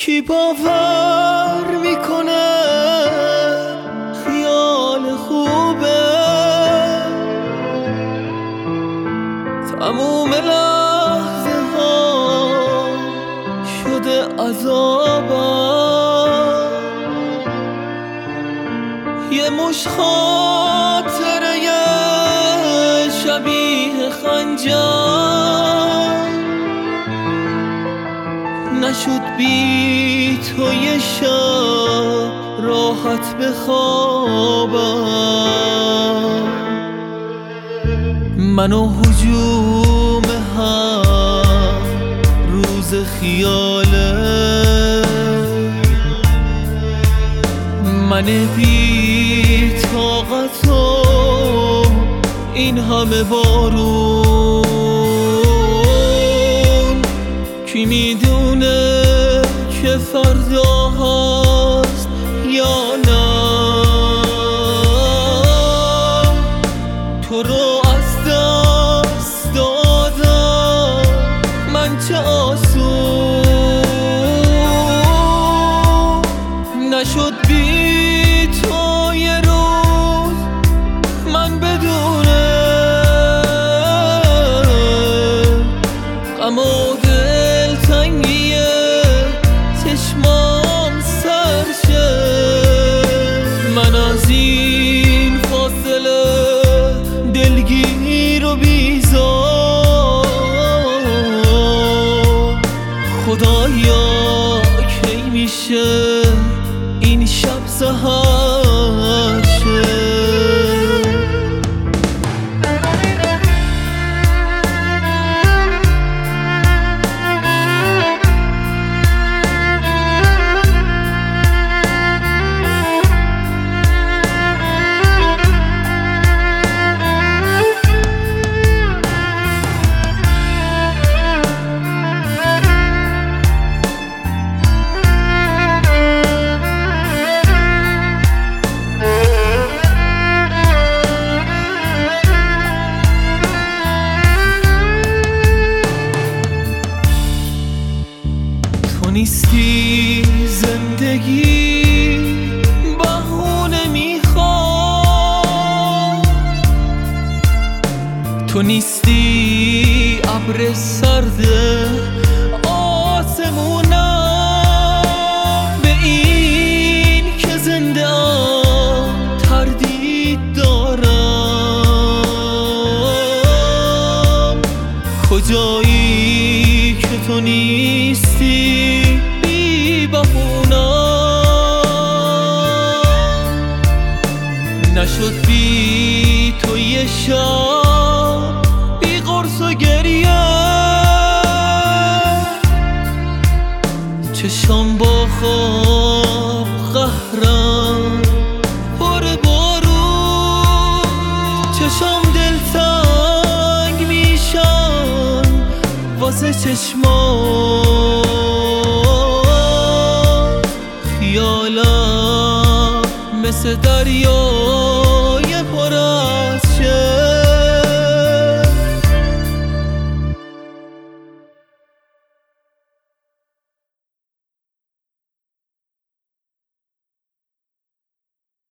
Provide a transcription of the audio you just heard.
کی باور میکنه خیال خوبه تموم لحظه ها شده عذابم یه مش خاطره شبیه خنجر نشد بی تو یه شب راحت بخوابم منو هجوم هم روز خیاله من بی طاقتو این همه بارون کی میدونه که فردا هست یا نه تو رو از دست دادم من چه آسون نشد بی تو یه روز من بدونه غم و دلتنگی چشمام سرشه من از این فاصله دلگیر و بیزار خدایا کی میشه این شب سحر شه نیستی زندگی بهونه میخواد تو نیستی ابر سرد آسمونم به این که زنده تردید دارم کجایی که تو نیستی نشد بی تو یه شب بی قرص و گریه چشام با خواب قهرم پر بارون چشام دلتنگ میشن واسه چشمات خیالم مثل دریا